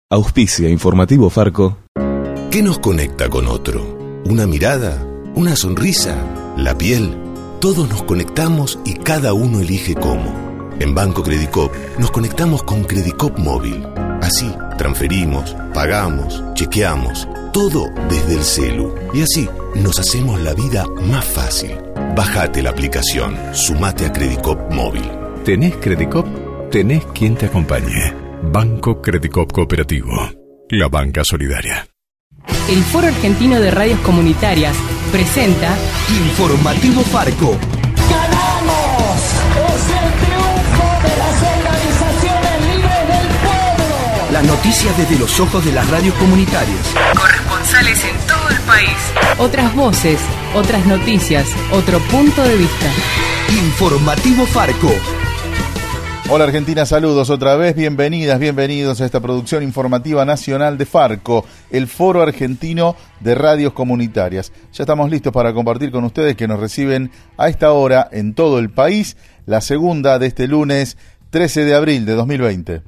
Auspicia Informativo Farco. ¿Qué nos conecta con otro? ¿Una mirada? ¿Una sonrisa? ¿La piel? Todos nos conectamos y cada uno elige cómo. En Banco Credicop nos conectamos con Credicop Móvil. Así, transferimos, pagamos, chequeamos, todo desde el celu. Y así, nos hacemos la vida más fácil. Bájate la aplicación, sumate a Credicop Móvil. ¿Tenés Credicop? Tenés quien te acompañe. Banco Credicop Cooperativo. La banca solidaria. El Foro Argentino de Radios Comunitarias presenta Informativo Farco. ¡Ganamos! ¡Es el triunfo de las organizaciones libres del pueblo! Las noticias desde los ojos de las radios comunitarias. Corresponsales en todo el país. Otras voces, otras noticias, otro punto de vista. Informativo Farco. Hola Argentina, saludos otra vez, bienvenidas, bienvenidos a esta producción informativa nacional de Farco, el Foro Argentino de Radios Comunitarias. Ya estamos listos para compartir con ustedes que nos reciben a esta hora en todo el país, la segunda de este lunes 13 de abril de 2020.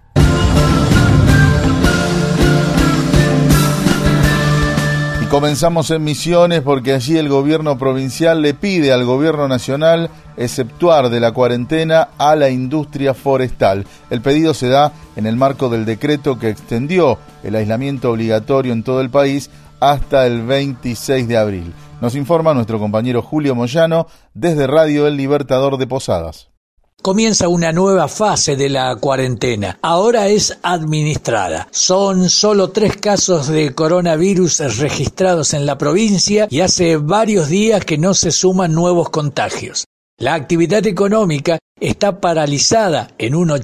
Comenzamos en Misiones porque allí el gobierno provincial le pide al gobierno nacional exceptuar de la cuarentena a la industria forestal. El pedido se da en el marco del decreto que extendió el aislamiento obligatorio en todo el país hasta el 26 de abril. Nos informa nuestro compañero Julio Moyano desde Radio El Libertador de Posadas. Comienza una nueva fase de la cuarentena. Ahora es administrada. Son solo 3 casos de coronavirus registrados en la provincia y hace varios días que no se suman nuevos contagios. La actividad económica está paralizada en un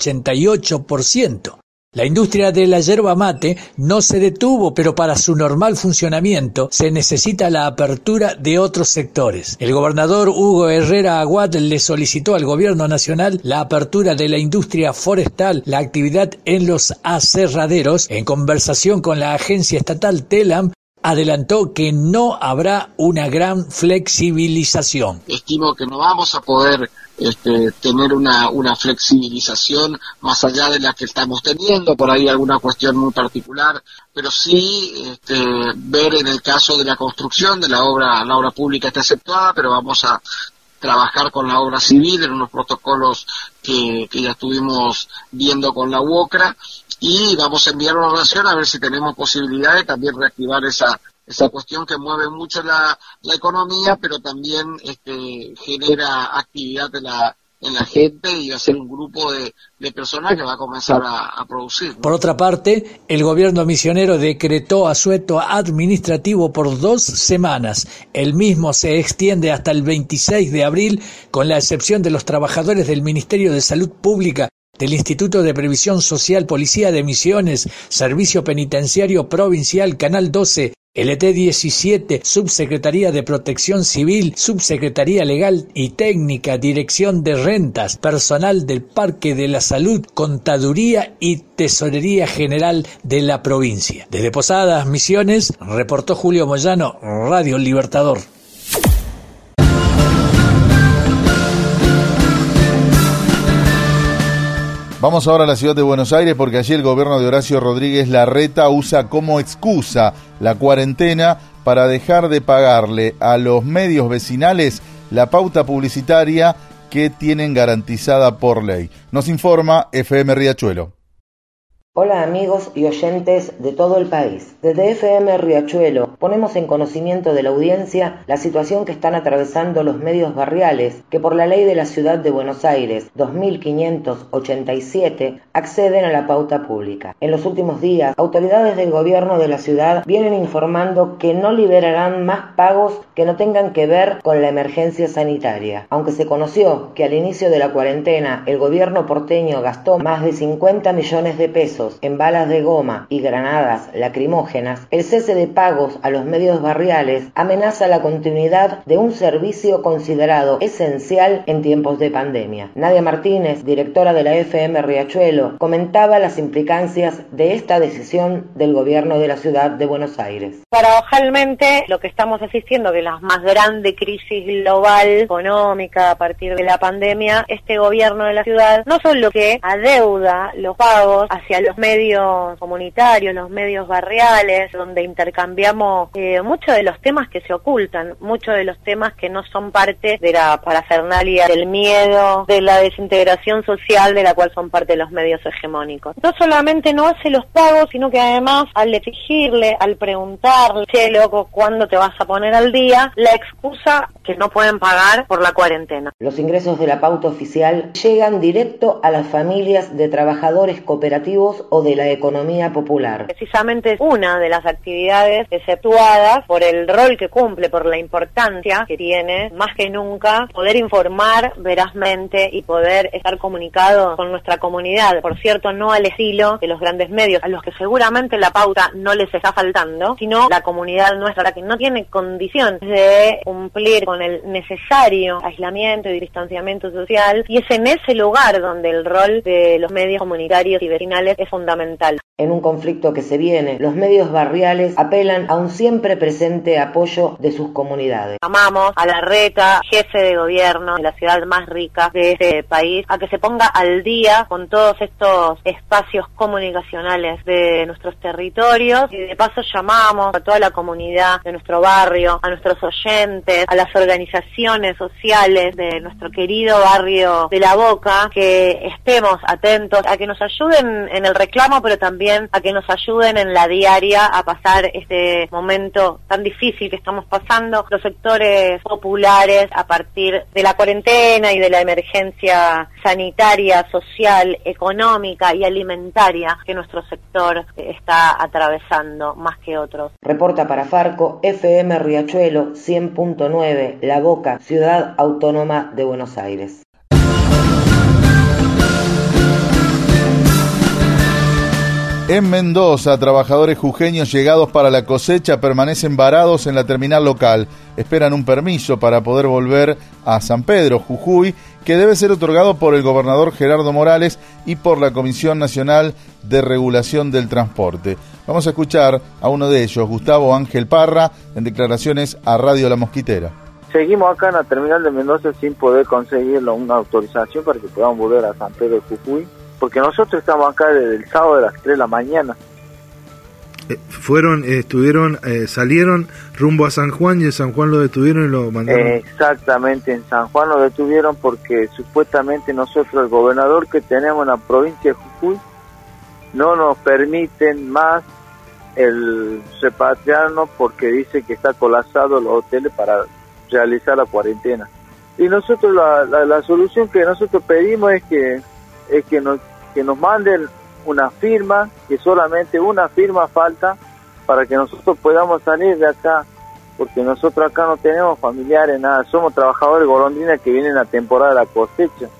88%. La industria de la yerba mate no se detuvo, pero para su normal funcionamiento se necesita la apertura de otros sectores. El gobernador Hugo Herrera Aguad le solicitó al gobierno nacional la apertura de la industria forestal, la actividad en los aserraderos. En conversación con la agencia estatal TELAM, adelantó que no habrá una gran flexibilización. Estimo que no vamos a poder tener una flexibilización más allá de la que estamos teniendo, por ahí alguna cuestión muy particular, pero sí ver en el caso de la construcción de la obra pública está exceptuada, pero vamos a trabajar con la obra civil en unos protocolos que ya estuvimos viendo con la UOCRA, y vamos a enviar una oración a ver si tenemos posibilidad de también reactivar esa cuestión que mueve mucho la economía, pero también genera actividad en la gente, y va a ser un grupo de personas que va a comenzar a producir, ¿no? Por otra parte, el gobierno misionero decretó asueto administrativo por 2 semanas. El mismo se extiende hasta el 26 de abril, con la excepción de los trabajadores del Ministerio de Salud Pública, del Instituto de Previsión Social, Policía de Misiones, Servicio Penitenciario Provincial, Canal 12, LT 17, Subsecretaría de Protección Civil, Subsecretaría Legal y Técnica, Dirección de Rentas, Personal del Parque de la Salud, Contaduría y Tesorería General de la provincia. Desde Posadas, Misiones, reportó Julio Moyano, Radio Libertador. Vamos ahora a la ciudad de Buenos Aires porque allí el gobierno de Horacio Rodríguez Larreta usa como excusa la cuarentena para dejar de pagarle a los medios vecinales la pauta publicitaria que tienen garantizada por ley. Nos informa FM Riachuelo. Hola amigos y oyentes de todo el país. Desde FM Riachuelo ponemos en conocimiento de la audiencia la situación que están atravesando los medios barriales que por la ley de la Ciudad de Buenos Aires 2587 acceden a la pauta pública. En los últimos días, autoridades del gobierno de la ciudad vienen informando que no liberarán más pagos que no tengan que ver con la emergencia sanitaria. Aunque se conoció que al inicio de la cuarentena el gobierno porteño gastó más de 50 millones de pesos en balas de goma y granadas lacrimógenas, el cese de pagos a los medios barriales amenaza la continuidad de un servicio considerado esencial en tiempos de pandemia. Nadia Martínez, directora de la FM Riachuelo, comentaba las implicancias de esta decisión del gobierno de la ciudad de Buenos Aires. Paradojalmente, lo que estamos asistiendo, que es la más grande crisis global económica a partir de la pandemia, este gobierno de la ciudad no solo que adeuda los pagos hacia los medios comunitarios, los medios barriales, donde intercambiamos muchos de los temas que se ocultan, muchos de los temas que no son parte de la parafernalia del miedo, de la desintegración social de la cual son parte de los medios hegemónicos. No solamente no hace los pagos, sino que además al exigirle, al preguntarle, che, loco, ¿cuándo te vas a poner al día? La excusa que no pueden pagar por la cuarentena. Los ingresos de la pauta oficial llegan directo a las familias de trabajadores cooperativos o de la economía popular. Precisamente es una de las actividades exceptuadas por el rol que cumple, por la importancia que tiene, más que nunca, poder informar verazmente y poder estar comunicado con nuestra comunidad. Por cierto, no al estilo de los grandes medios, a los que seguramente la pauta no les está faltando, sino la comunidad nuestra, la que no tiene condición de cumplir con el necesario aislamiento y distanciamiento social, y es en ese lugar donde el rol de los medios comunitarios y vecinales es fundamental. En un conflicto que se viene, los medios barriales apelan a un siempre presente apoyo de sus comunidades. Llamamos a Larreta, jefe de gobierno de la ciudad más rica de este país, a que se ponga al día con todos estos espacios comunicacionales de nuestros territorios, y de paso llamamos a toda la comunidad de nuestro barrio, a nuestros oyentes, a las organizaciones sociales de nuestro querido barrio de La Boca, que estemos atentos a que nos ayuden en el reclamo, pero también a que nos ayuden en la diaria a pasar este momento tan difícil que estamos pasando los sectores populares a partir de la cuarentena y de la emergencia sanitaria, social, económica y alimentaria que nuestro sector está atravesando más que otros. Reporta para Farco, FM Riachuelo 100.9, La Boca, Ciudad Autónoma de Buenos Aires. En Mendoza, trabajadores jujeños llegados para la cosecha permanecen varados en la terminal local. Esperan un permiso para poder volver a San Pedro, Jujuy, que debe ser otorgado por el gobernador Gerardo Morales y por la Comisión Nacional de Regulación del Transporte. Vamos a escuchar a uno de ellos, Gustavo Ángel Parra, en declaraciones a Radio La Mosquitera. Seguimos acá en la terminal de Mendoza sin poder conseguir una autorización para que podamos volver a San Pedro de Jujuy, porque nosotros estamos acá desde el sábado de las 3 de la mañana. Salieron rumbo a San Juan y en San Juan lo detuvieron y lo mandaron. Exactamente, en San Juan lo detuvieron porque supuestamente nosotros, el gobernador que tenemos en la provincia de Jujuy, no nos permiten más el repatriarnos porque dice que está colapsado los hoteles para realizar la cuarentena. Y nosotros la solución que nosotros pedimos es que nos manden una firma, que solamente una firma falta para que nosotros podamos salir de acá, porque nosotros acá no tenemos familiares, nada, somos trabajadores golondrinas que vienen a temporada de la cosecha.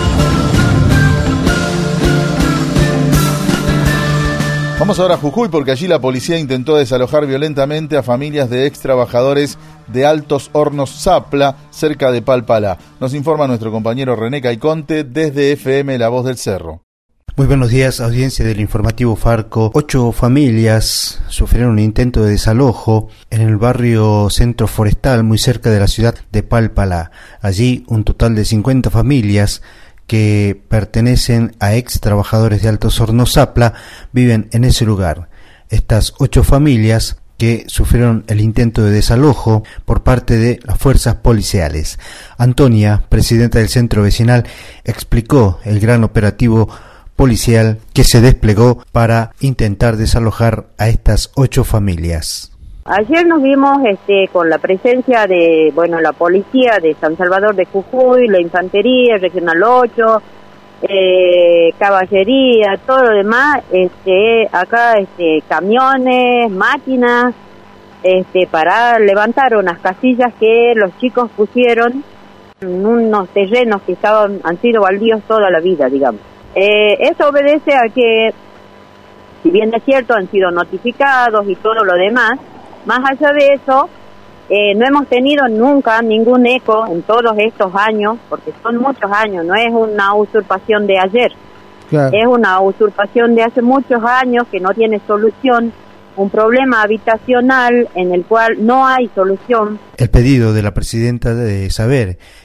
Vamos ahora a Jujuy porque allí la policía intentó desalojar violentamente a familias de ex trabajadores de Altos Hornos Zapla, cerca de Palpalá. Nos informa nuestro compañero René Caiconte desde FM La Voz del Cerro. Muy buenos días, audiencia del informativo Farco. 8 familias sufrieron un intento de desalojo en el barrio Centro Forestal, muy cerca de la ciudad de Palpalá. Allí un total de 50 familias que pertenecen a ex trabajadores de Altos Hornos Zapla viven en ese lugar. Estas 8 familias que sufrieron el intento de desalojo por parte de las fuerzas policiales. Antonia, presidenta del centro vecinal, explicó el gran operativo policial que se desplegó para intentar desalojar a estas 8 familias. Ayer nos vimos con la presencia de la policía de San Salvador de Jujuy, la infantería, Regional 8, caballería, todo lo demás, acá camiones, máquinas, para levantar unas casillas que los chicos pusieron en unos terrenos que han sido baldíos toda la vida, digamos. Eso obedece a que, si bien es cierto, han sido notificados y todo lo demás, más allá de eso, no hemos tenido nunca ningún eco en todos estos años, porque son muchos años, no es una usurpación de ayer, claro. Es una usurpación de hace muchos años que no tiene solución, un problema habitacional en el cual no hay solución. El pedido de la presidenta de saber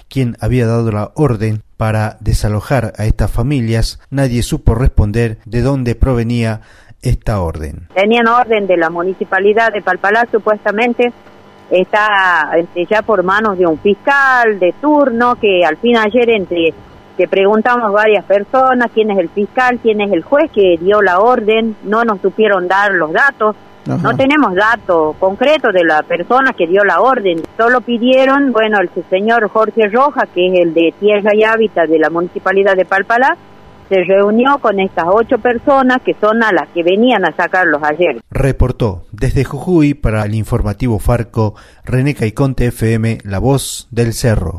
quién había dado la orden para desalojar a estas familias. Nadie supo responder de dónde provenía esta orden. Tenían orden de la municipalidad de Palpalá, supuestamente. Está ya por manos de un fiscal de turno, que al fin ayer que preguntamos varias personas quién es el fiscal, quién es el juez que dio la orden, no nos supieron dar los datos. Ajá. No tenemos datos concretos de la persona que dio la orden, solo pidieron, el señor Jorge Rojas, que es el de Tierra y Hábitat de la municipalidad de Palpalá, se reunió con estas 8 personas que son a las que venían a sacarlos ayer. Reportó desde Jujuy para el informativo Farco, René Caiconte FM, La Voz del Cerro.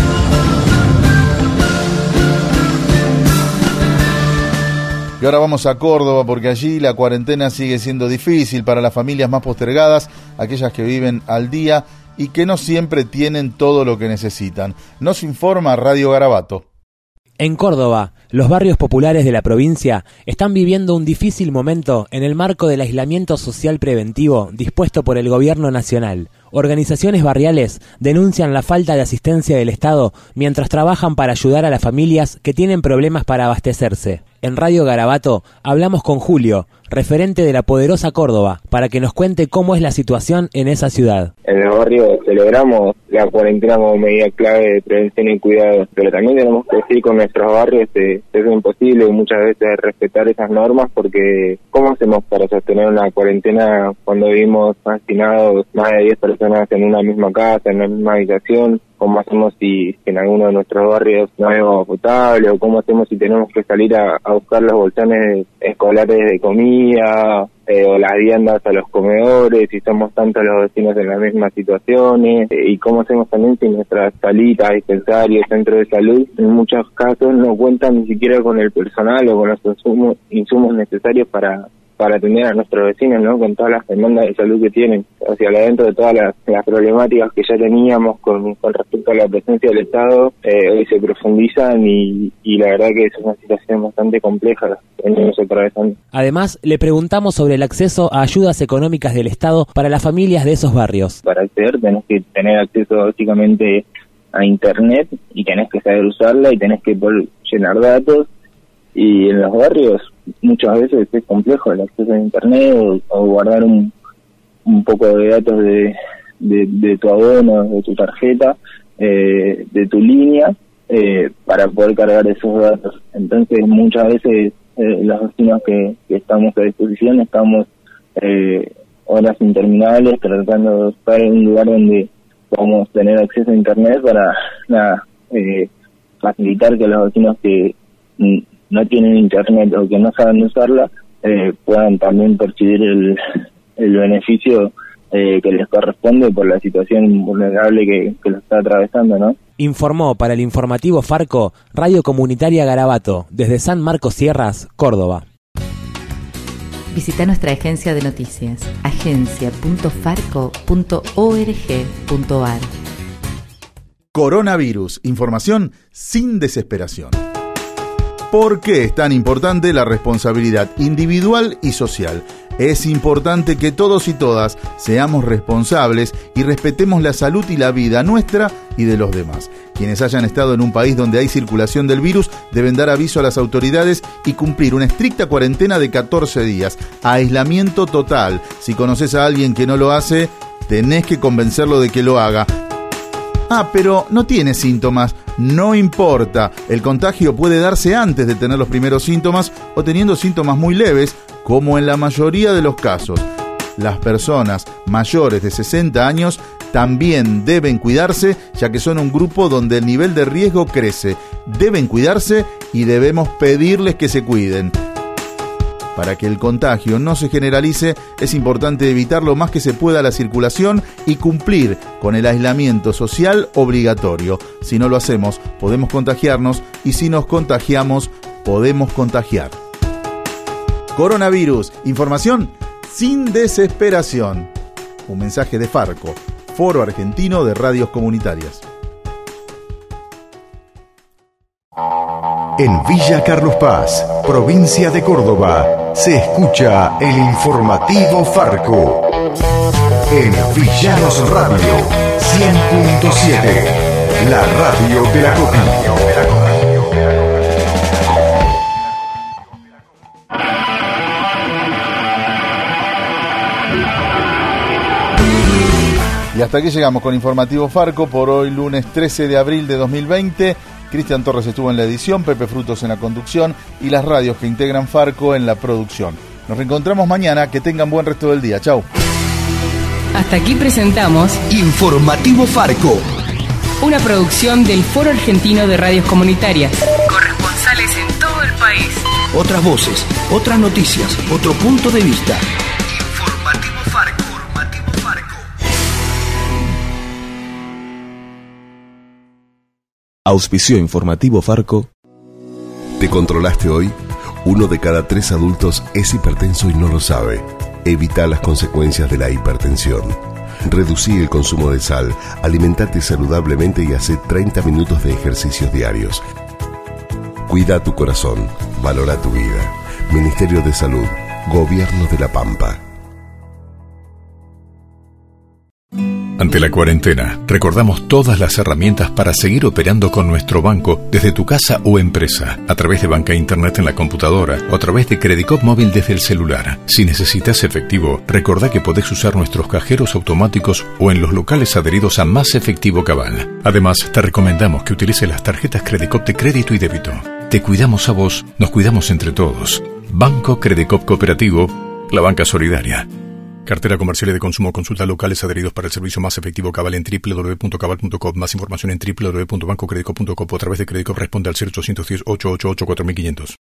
Y ahora vamos a Córdoba, porque allí la cuarentena sigue siendo difícil para las familias más postergadas, aquellas que viven al día y que no siempre tienen todo lo que necesitan. Nos informa Radio Garabato. En Córdoba, los barrios populares de la provincia están viviendo un difícil momento en el marco del aislamiento social preventivo dispuesto por el gobierno nacional. Organizaciones barriales denuncian la falta de asistencia del Estado mientras trabajan para ayudar a las familias que tienen problemas para abastecerse. En Radio Garabato hablamos con Julio, referente de la poderosa Córdoba, para que nos cuente cómo es la situación en esa ciudad. En el barrio celebramos la cuarentena como medida clave de prevención y cuidado, pero también tenemos que decir con nuestros barrios es imposible muchas veces respetar esas normas, porque ¿cómo hacemos para sostener una cuarentena cuando vivimos hacinados más de 10 personas en una misma casa, en una misma habitación? ¿Cómo hacemos si en alguno de nuestros barrios no hay agua potable? ¿O cómo hacemos si tenemos que salir a buscar los bolsones escolares de comida o las viandas a los comedores, si somos tantos los vecinos en las mismas situaciones? ¿Y cómo hacemos también si nuestras salitas, dispensarios, centros de salud en muchos casos no cuentan ni siquiera con el personal o con los insumos necesarios para atender a nuestros vecinos, ¿no? Con todas las demandas de salud que tienen, hacia adentro de todas las problemáticas que ya teníamos con respecto a la presencia del Estado, hoy se profundizan y la verdad que es una situación bastante compleja la que venimos atravesando. Además, le preguntamos sobre el acceso a ayudas económicas del Estado para las familias de esos barrios. Para acceder tenés que tener acceso básicamente a Internet y tenés que saber usarla y tenés que poder llenar datos. Y en los barrios muchas veces es complejo el acceso a Internet o guardar un poco de datos de tu abono, de tu tarjeta, de tu línea, para poder cargar esos datos. Entonces muchas veces los vecinos que estamos a disposición estamos horas interminables tratando de buscar un lugar donde podamos tener acceso a Internet para facilitar que los vecinos que no tienen Internet o que no saben usarla puedan también percibir el beneficio que les corresponde por la situación vulnerable que lo está atravesando, ¿no? Informó para el informativo Farco, Radio Comunitaria Garabato, desde San Marcos Sierras, Córdoba. Visita nuestra agencia de noticias, agencia.farco.org.ar. Coronavirus, información sin desesperación. ¿Por qué es tan importante la responsabilidad individual y social? Es importante que todos y todas seamos responsables y respetemos la salud y la vida nuestra y de los demás. Quienes hayan estado en un país donde hay circulación del virus deben dar aviso a las autoridades y cumplir una estricta cuarentena de 14 días. Aislamiento total. Si conoces a alguien que no lo hace, tenés que convencerlo de que lo haga. Pero no tiene síntomas. No importa, el contagio puede darse antes de tener los primeros síntomas o teniendo síntomas muy leves, como en la mayoría de los casos. Las personas mayores de 60 años también deben cuidarse, ya que son un grupo donde el nivel de riesgo crece. Deben cuidarse y debemos pedirles que se cuiden. Para que el contagio no se generalice, es importante evitar lo más que se pueda la circulación y cumplir con el aislamiento social obligatorio. Si no lo hacemos, podemos contagiarnos y si nos contagiamos, podemos contagiar. Coronavirus, información sin desesperación. Un mensaje de Farco, Foro Argentino de Radios Comunitarias. En Villa Carlos Paz, provincia de Córdoba, se escucha el informativo Farco. En Villanos Radio 100.7. La radio de la Coca. Y hasta aquí llegamos con Informativo Farco por hoy, lunes 13 de abril de 2020. Cristian Torres estuvo en la edición, Pepe Frutos en la conducción y las radios que integran Farco en la producción. Nos reencontramos mañana, que tengan buen resto del día. Chau. Hasta aquí presentamos Informativo Farco, una producción del Foro Argentino de Radios Comunitarias. Corresponsales en todo el país. otras voces, otras noticias, otro punto de vista. Informativo Farco. Auspició Informativo Farco. ¿Te controlaste hoy? 1 de cada 3 adultos es hipertenso y no lo sabe. Evita las consecuencias de la hipertensión. Reducí el consumo de sal, alimentate saludablemente y hace 30 minutos de ejercicios diarios. Cuida tu corazón, valora tu vida. Ministerio de Salud, Gobierno de La Pampa. Ante la cuarentena, recordamos todas las herramientas para seguir operando con nuestro banco desde tu casa o empresa, a través de banca internet en la computadora o a través de Credicop móvil desde el celular. Si necesitas efectivo, recordá que podés usar nuestros cajeros automáticos o en los locales adheridos a Más Efectivo Cabal. Además, te recomendamos que utilices las tarjetas Credicop de crédito y débito. Te cuidamos a vos, nos cuidamos entre todos. Banco Credicop Cooperativo, la banca solidaria. Cartera comercial y de consumo. Consulta locales adheridos para el servicio Más Efectivo Cabal en www.cabal.com. Más información en www.bancocredicop.com o a través de Credicop. Responde al 0810 888 4500.